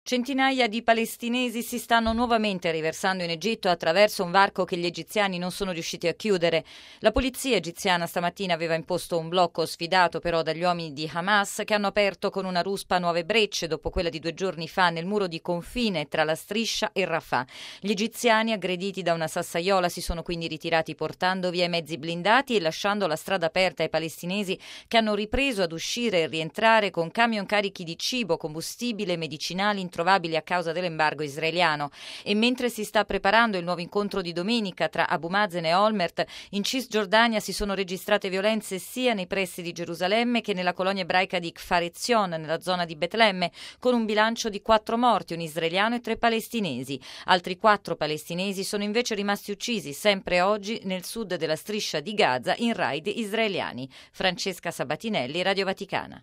Centinaia di palestinesi si stanno nuovamente riversando in Egitto attraverso un varco che gli egiziani non sono riusciti a chiudere. La polizia egiziana stamattina aveva imposto un blocco sfidato però dagli uomini di Hamas, che hanno aperto con una ruspa nuove brecce dopo quella di 2 giorni fa nel muro di confine tra la Striscia e Rafah. Gli egiziani, aggrediti da una sassaiola, si sono quindi ritirati portando via i mezzi blindati e lasciando la strada aperta ai palestinesi, che hanno ripreso ad uscire e rientrare con camion carichi di cibo, combustibile e medicinali introvabili a causa dell'embargo israeliano. E mentre si sta preparando il nuovo incontro di domenica tra Abu Mazen e Olmert, in Cisgiordania si sono registrate violenze sia nei pressi di Gerusalemme che nella colonia ebraica di Kfar Etzion, nella zona di Betlemme, con un bilancio di 4 morti, un israeliano e 3 palestinesi. Altri 4 palestinesi sono invece rimasti uccisi sempre oggi nel sud della striscia di Gaza in raid israeliani. Francesca Sabatinelli, Radio Vaticana.